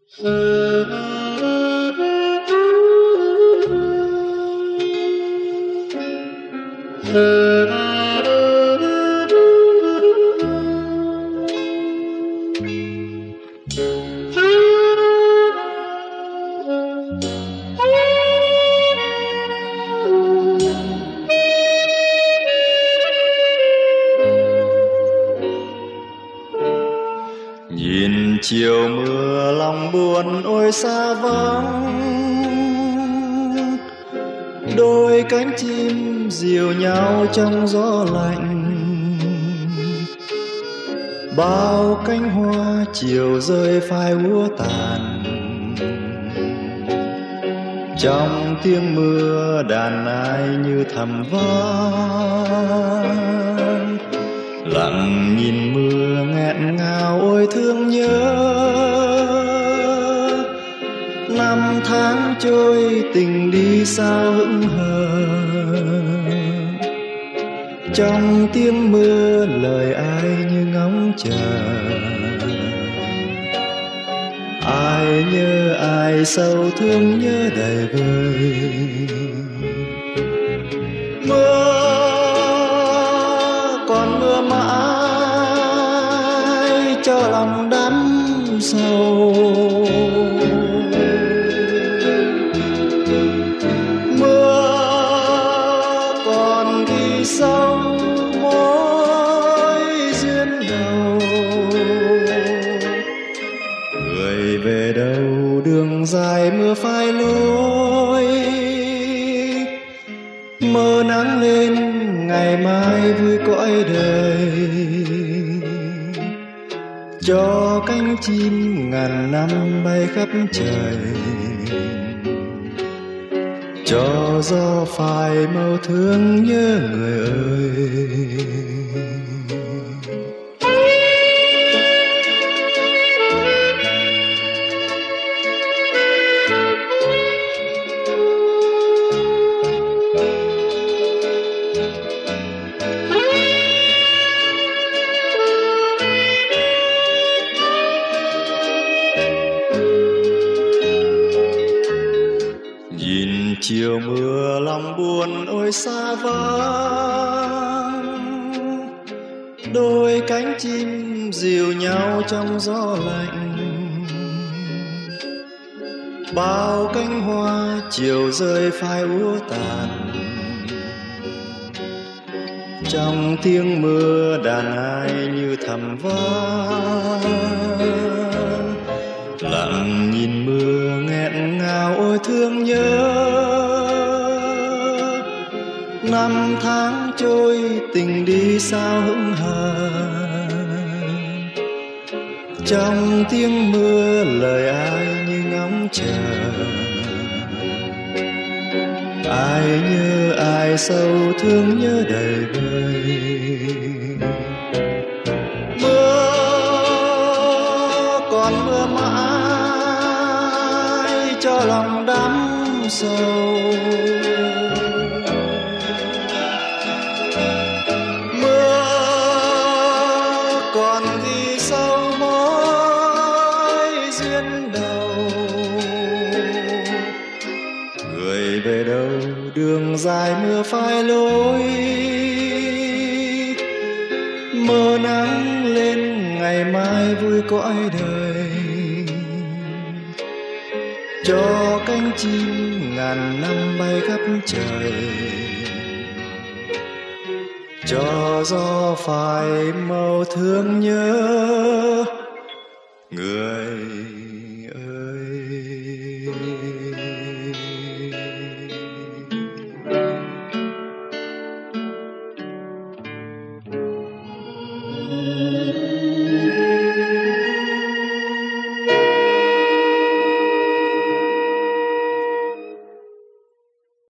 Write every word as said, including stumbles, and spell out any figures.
Nhìn chiều mưa lòng buồn ôi xa vắng, đôi cánh chim dìu nhau trong gió lạnh. Bao cánh hoa chiều rơi phai úa tàn, trong tiếng mưa đàn ai như thầm vang. Lặng nhìn mưa nghẹn ngào ôi thương nhớ, năm tháng trôi tình đi sao hững hờ. Trong tiếng mưa lời ai như ngóng chờ, ai nhớ ai sâu thương nhớ đầy vơi. Mưa còn mưa mãi cho lòng đắm sâu, mưa còn ghi sâu mối duyên đầu. Người về đâu đường dài mưa phai lối, mơ nắng lên ngày mai vui cõi đời. Cho cánh chim ngàn năm bay khắp trời, cho gió phai màu thương nhớ người ơi. Nhìn chiều mưa lòng buồn ôi xa vắng, đôi cánh chim dìu nhau trong gió lạnh. Bao cánh hoa chiều rơi phai úa tàn, trong tiếng mưa đàn ai như thầm vang. Lặng nhìn mưa nghẹn ngào ôi thương nhớ, năm tháng trôi tình đi sao hững hờ. Trong tiếng mưa lời ai như ngóng chờ, ai nhớ ai sâu thương nhớ đầy vơi. Mưa còn mưa mãi cho lòng đắm sâu, mưa còn ghi sâu mối duyên đầu. Người về đâu đường dài mưa phai lối, mơ nắng lên ngày mai vui cõi đời. Cho cánh chim ngàn năm bay khắp trời, cho gió phai màu thương nhớ người